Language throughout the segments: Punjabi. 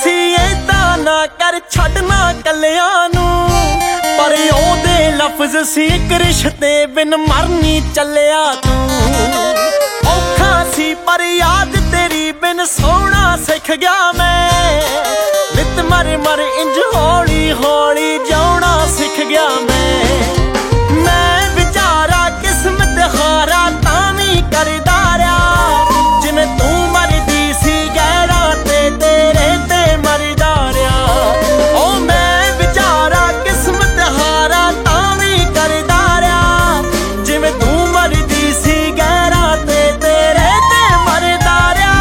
ਸੀ ਏਦਾਂ ਨਾ ਕਰ ਛੱਡਣਾ ਕੱਲਿਆਂ ਨੂੰ, ਪਰ ਉਹਦੇ ਲਫ਼ਜ਼ ਸੀ ਇੱਕ ਰਿਸ਼ਤੇ ਬਿਨ ਮਰਨੀ ਚੱਲਿਆ ਤੂੰ। ਔਖਾ ਸੀ ਪਰ ਯਾਦ ਤੇਰੀ ਬਿਨ ਸੋਹਣਾ ਸਿੱਖ ਗਿਆ ਮੈਂ, ਨਿਤ ਮਰ ਮਰ ਇੰਝ ਹੌਲੀ ਹੌਲੀ ਜਿਉਣਾ ਸਿੱਖ ਗਿਆ ਮੈਂ ਵਿਚਾਰਾ ਕਿਸਮਤ ਹਾਰਾ ਤਾਂ ਵੀ ਕਰਦਾ ਰਿਹਾ, ਜਿਵੇਂ ਤੂੰ ਮਰਦੀ ਸੀ ਗਹਿਰਾਂ ਤੇ ਤੇਰੇ ਤੇ ਮਰਦਾ ਰਿਹਾ। ਓ ਮੈਂ ਵਿਚਾਰਾ ਕਿਸਮਤ ਹਾਰਾ ਤਾਂ ਵੀ ਕਰਦਾ ਰਿਹਾ, ਜਿਵੇਂ ਤੂੰ ਮਰਦੀ ਸੀ ਗਹਿਰਾਂ ਤੇ ਤੇਰੇ ਤੇ ਮਰਦਾ ਰਿਹਾ।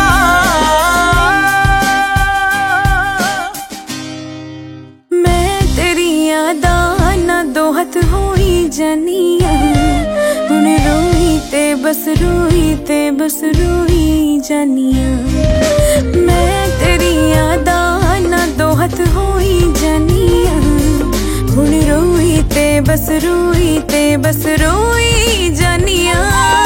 ਮੈਂ ਤੇਰੀਆਂ ਦਾ ਨਾ ਦੋ ਹੱਥ ਹੋਈ ਜਾਨੀਆਂ, ਹੁਣ ਰੋਈ ਤੇ ਬਸ ਰੋਈ ਤੇ ਬਸ ਰੋਈ ਜਾਨੀਆਂ। ਮੈਂ ਤੇਰੀਆਂ ਦਾ ਨਾ ਦੋ ਹੱਥ ਹੋਈ ਜਾਨੀਆਂ, ਹੁਣ ਰੋਈ ਤੇ ਬਸ ਰੋਈ ਤੇ ਬਸ ਰੋਈ ਜਾਨੀਆਂ।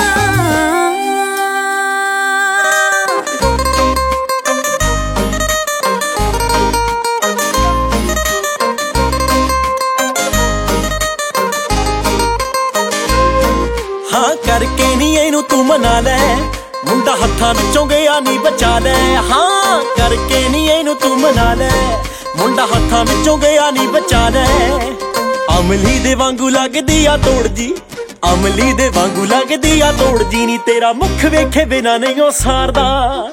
ਹਾਂ ਕਰਕੇ ਨੀ ਇਹਨੂੰ ਤੂੰ ਮਨਾ ਲੈ, ਮੁੰਡਾ ਹੱਥਾਂ ਵਿੱਚੋਂ ਗਿਆ ਨੀ ਬਚਾ ਲੈ। ਹਾਂ ਕਰਕੇ ਨੀ ਇਹਨੂੰ ਤੂੰ ਮਨਾ ਲੈ, ਮੁੰਡਾ ਹੱਥਾਂ ਵਿੱਚੋਂ ਗਿਆ ਨੀ ਬਚਾ ਲੈ। ਅਮਲੀ ਦੇ ਵਾਂਗੂ ਲੱਗਦੀ ਆ ਤੋੜ ਜੀ, ਅਮਲੀ ਦੇ ਵਾਂਗੂ ਲੱਗਦੀ ਆ ਤੋੜ ਜੀ ਨੀ, ਤੇਰਾ ਮੁੱਖ ਵੇਖੇ ਬਿਨਾ ਨਹੀਂ ਉਹ ਸਾਰਦਾ।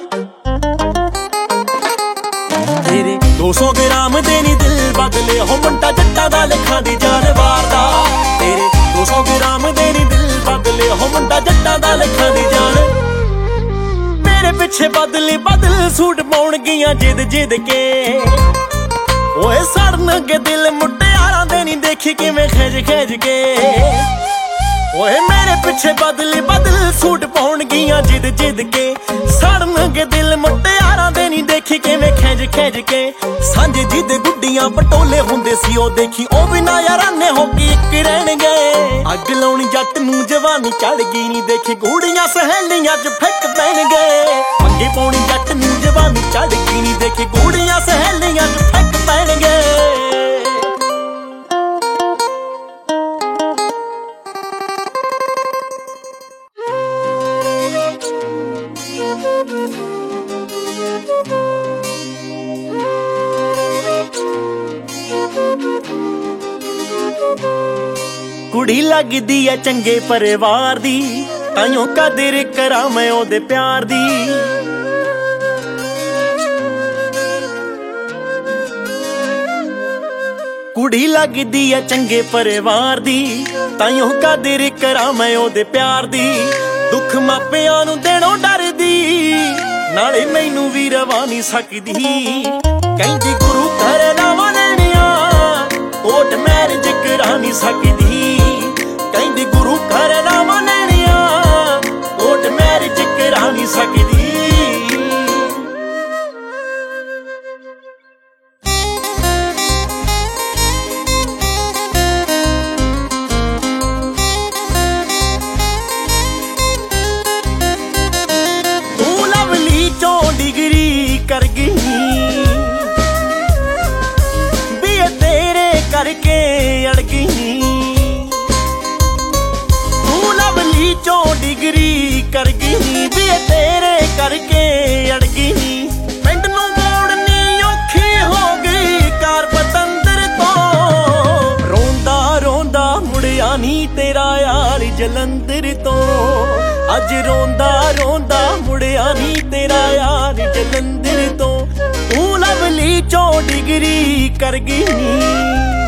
ਤੇਰੇ 200 ਗ੍ਰਾਮ ਦੇ ਨੀ ਦਿਲ ਬਦਲੇ, ਹੋ ਮੁੰਡਾ ਜੱਟਾਂ ਦਾ ਲੱਖਾਂ ਦੀ ਜਾਨ ਵਾਰਦਾ। ਤੇਰੇ 200 ਗ੍ਰਾਮ ਦੇ ਨੀ ਦਿਲ ਬਦਲੇ, ਹੋ ਮੁੰਡਾ ਜੱਟਾਂ ਦਾ ਲੱਖਾਂ ਦੀ ਜਾਨ। ਮੇਰੇ ਪਿੱਛੇ ਬਦਲ ਸੂਟ ਪਾਉਣਗੀਆਂ ਜਿੱਦ ਜਿੱਦ ਕੇ, ਓਏ ਸੜਨਗੇ ਦਿਲ ਮੁਟਿਆਰਾਂ ਦੇ ਨੀ ਦੇਖੀ ਕਿਵੇਂ ਖਿੱਚ ਖਿੱਚ ਕੇ। ਓਏ ਮੇਰੇ ਪਿੱਛੇ ਬਦਲ ਸੂਟ ਪਾਉਣਗੀਆਂ ਜਿੱਦ ਜਿੱਦ ਕੇ, ਸੜਨਗੇ ਦਿਲ ਮੁਟਿਆਰਾਂ ਦੇ ਨੀ ਦੇਖੀ ਕਿਵੇਂ ਖਿੱਚ ਖਿੱਚ ਕੇ। ਸਾਂਝੇ ਜਿਹਦੇ ਗੁੱਡੀਆਂ ਪਟੋਲੇ ਹੁੰਦੇ ਸੀ ਉਹ ਦੇਖੀ, ਉਹ ਵੀ ਨਾ ਯਾਰਾਨੇ ਹੋ ਕੇ ਇੱਕ ਰਹਿਣਗੇ। ਅੱਗ ਲਾਉਣੀ ਜੱਟ ਨੂੰ ਜਵਾਨੀ ਚੜ ਗਈ ਨੀ ਦੇਖੀ, ਗੂੜੀਆਂ ਸਹੇਲੀਆਂ 'ਚ ਫਿੱਕ ਪੈਣਗੇ। ਪੰਗੇ ਪਾਉਣੀ ਜੱਟ ਨੂੰ ਜਵਾਨੀ ਚੜ ਗਈ ਨੀ ਦੇਖੀ, ਗੂੜੀਆਂ ਸਹੇਲੀਆਂ 'ਚ ਫਿੱਕ ਪੈਣਗੇ। ਕੁੜੀ ਲੱਗਦੀ ਐ ਚੰਗੇ ਪਰਿਵਾਰ ਦੀ, ਤਾਈਓ ਕਦਰ ਕਰਾਂ ਮੈਂ ਉਹਦੇ ਪਿਆਰ ਦੀ। ਕੁੜੀ ਲੱਗਦੀ ਐ ਚੰਗੇ ਪਰਿਵਾਰ ਦੀ, ਤਾਈਓ ਕਦਰ ਕਰਾਂ ਮੈਂ ਉਹਦੇ ਪਿਆਰ ਦੀ। ਦੁੱਖ ਮਾਪਿਆਂ ਨੂੰ ਦੇਣੋਂ ਡਰਦੀ, ਨਾਲੇ ਮੈਨੂੰ ਵੀ ਰਵਾ ਨਹੀਂ ਸਕਦੀ। ਕਹਿੰਦੀ ਗੁਰੂ ਘਰ ਲਾਵਾਂ ਲੈਣੀਆਂ, ਕੋਰਟ ਮੈਰਿਜ ਕਰਾ ਨਹੀਂ ਸਕਦੀ। ਕਹਿੰਦੀ ਗੁਰੂ ਘਰ ਲਾਵਾਂ ਲੈਣੀਆਂ, ਕੋਰਟ ਮੈਰਿਜ ਕਰਾ ਨਹੀਂ ਸਕਦੀ। ਤੂੰ ਲਵਲੀ ਚੋਂ ਡਿਗਰੀ ਕਰ ਗਈ, ਵੀ ਇਹ ਤੇਰੇ ਕਰਕੇ ਅੜ ਗਈ। ਤੂੰ ਲਵਲੀ ਚੋਂ ਡਿਗਰੀ ਕਰ ਗਈ, ਵੀ ਇਹ ਤੇਰੇ ਕਰਕੇ ਅੜ ਗਈ। ਪਿੰਡ ਨੂੰ ਮੋੜਨੀ ਔਖੀ ਹੋ ਗਈ ਕਾਰ ਪਤੰਦਰ ਤੋਂ, ਰੋਂਦਾ ਰੋਂਦਾ ਮੁੜਿਆ ਨੀ ਤੇਰਾ ਯਾਰ ਜਲੰਧਰ ਤੋਂ। ਅੱਜ ਰੋਂਦਾ ਰੋਂਦਾ ਮੁੜਿਆ ਨੀ ਤੇਰਾ ਯਾਰ ਜਲੰਧਰ ਤੋਂ। ਤੂੰ ਲਵਲੀ ਚੋਂ ਡਿਗਰੀ ਕਰ ਗਈ।